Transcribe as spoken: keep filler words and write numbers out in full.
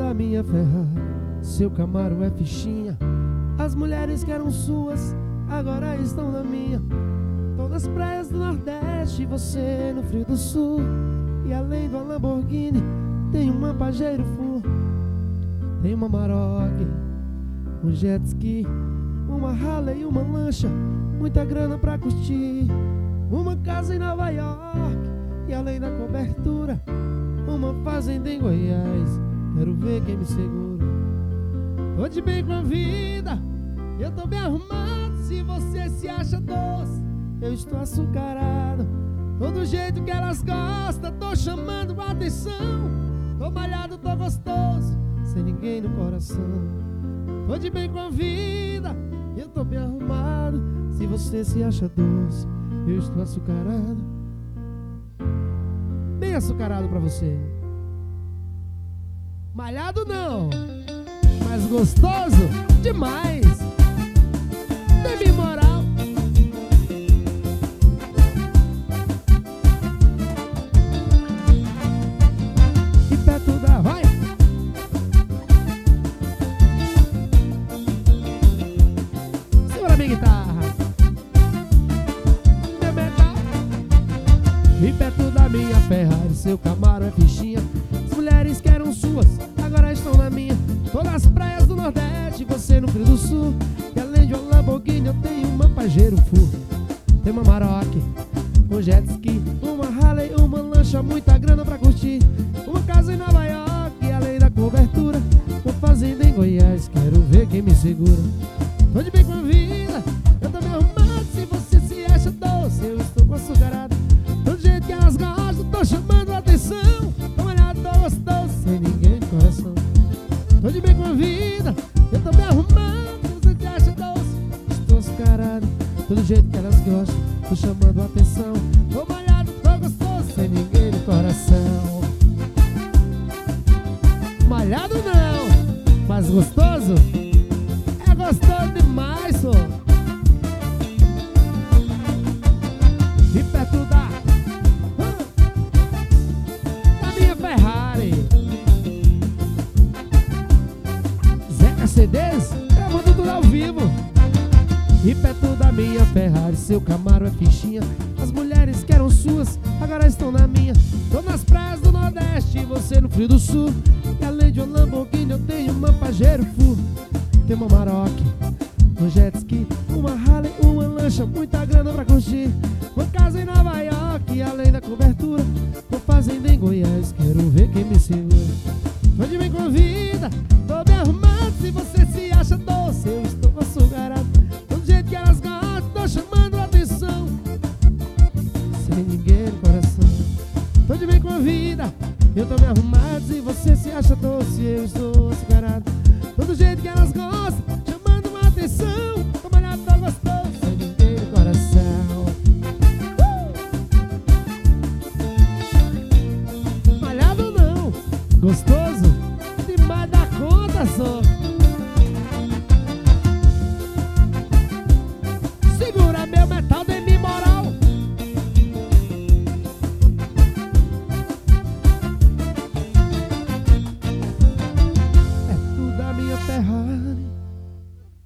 da minha Ferrari, seu Camaro é fichinha. As mulheres que eram suas agora estão na minha. Todas as praias do Nordeste, você no frio do Sul. E além do Lamborghini, tem uma Pajero Full. Tem uma Maroc, um jet ski, uma Harley e uma lancha, muita grana pra curtir. Uma casa em Nova York e além da cobertura, uma fazenda em Goiás. Quero ver quem me segura. Tô de bem com a vida, eu tô bem arrumado. Se você se acha doce, eu estou açucarado. Tô do jeito que elas gostam, tô chamando a atenção. Tô malhado, tô gostoso, sem ninguém no coração. Tô de bem com a vida, eu tô bem arrumado. Se você se acha doce, eu estou açucarado. Bem açucarado pra você. Malhado não, mas gostoso demais. Tem moral. E perto da... vai! Segura minha guitarra. Meu metal. E perto da minha Ferrari, seu Camaro é fichinha. As mulheres que eram suas agora estão na minha. Tô nas praias do Nordeste, você no frio do Sul. E além de um Lamborghini, eu tenho uma Pajero Full. Tem uma Maroc, um jet ski, uma Harley, uma lancha, muita grana pra curtir. Uma casa em Nova York e além da cobertura, uma fazenda em Goiás. Quero ver quem me segura. Tô de bem com a vida, eu tô me arrumado. Se você se acha doce, eu estou açucarado. Do jeito que elas gostam, tô chamando a atenção. Tô malhado, tô gostoso, sem ninguém no coração. Tô de bem com a vida, eu tô me arrumando. Se você se acha doce, estou açucarado. Do jeito que elas gostam, tô chamando a atenção. Tô malhado, tô gostoso, sem ninguém no coração. Malhado não, mas gostoso? É gostoso demais, só. E perto da da minha Ferrari, Zeca C Ds, gravando tudo ao vivo. E perto da minha Ferrari, seu Camaro é fichinha. As mulheres que eram suas agora estão na minha. Tô nas praias do Nordeste e você no frio do Sul. E além de um Lamborghini, eu tenho uma Pajero Full. Tem uma Maroc, um jet ski, uma Harley, uma lancha, muita grana pra curtir. Uma casa em Nova York e além da cobertura, uma fazenda em Goiás. Quero ver quem me segura. Tô de bem com a vida, tô bem arrumado.